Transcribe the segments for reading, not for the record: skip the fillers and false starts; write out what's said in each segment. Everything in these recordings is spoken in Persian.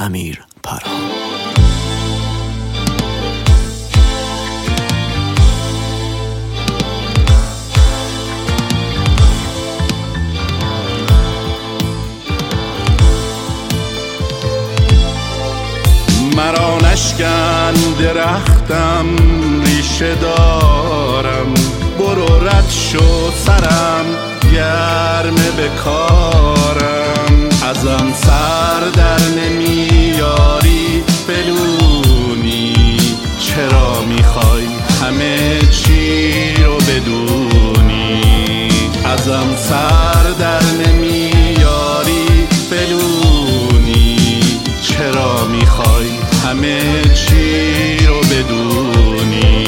امیر پرهام. مرا نشکن درختم ریشه دارم، برو رد شو سرم گرمه به کارم. ازم سر در نمیاری بلونی، چرا میخوای همه چی رو بدونی؟ ازم سر در نمیاری بلونی، چرا میخوای همه چی رو بدونی؟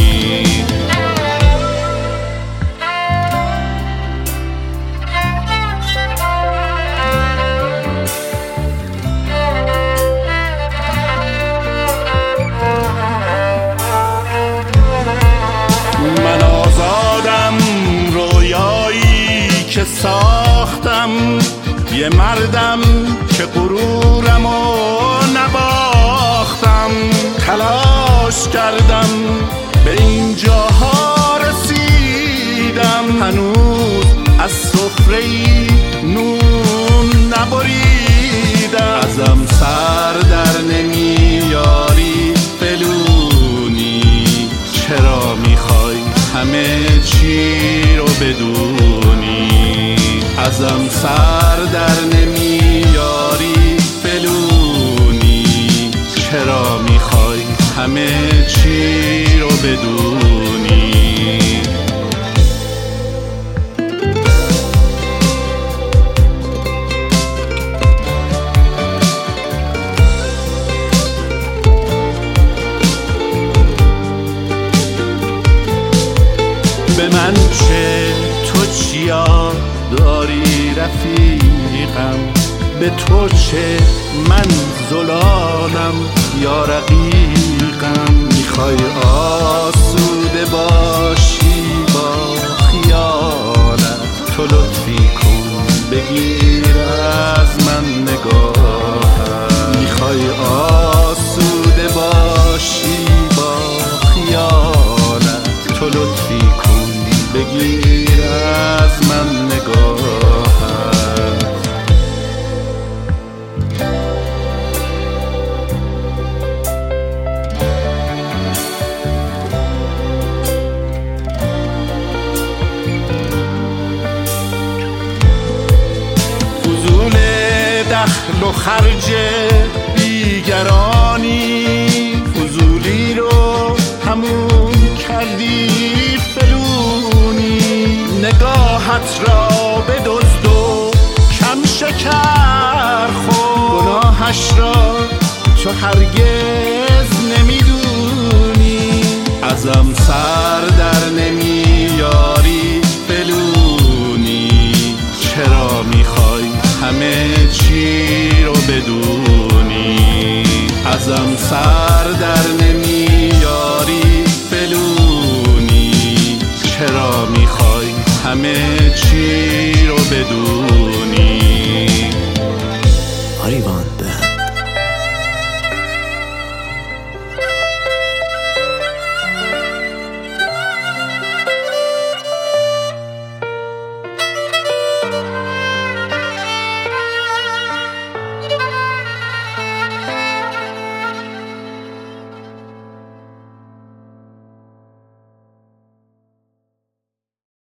من آزادم، رویایی که ساختم، یه مردم که غرورمو نباختم. تلاش کردم به این جاها رسیدم، هنوز از سفره‌ای نون نبریدم. ازم سر در نمیاری بلونی، چرا میخوای همه چی رو بدونی؟ ازم سر در نمیاری بلونی، چرا میخوای همه چی رو بدونی؟ به من چه، تو چیا داری رفیقم؟ به تو چه، من زلالم یا رقیقم؟ میخوای آسوده باشی با خیالت، تو لطفی کن بگیر از من نگاهم. میخوای آسوده باشی با خیالت، تو لطفی کن بگیر از من نگاهم. فضول دخل و خرج دیگرانی، فضولی رو همون کردی فلونی. نگاهت را بدزد و کم شکر خور، گناهش را تو هرگز نمیدونی. ازم سر در نمیاری بلونی، چرا میخوای همه چی رو بدونی؟ ازم سر در نمیاری بلونی، چرا میخوای همه چی رو بدونی؟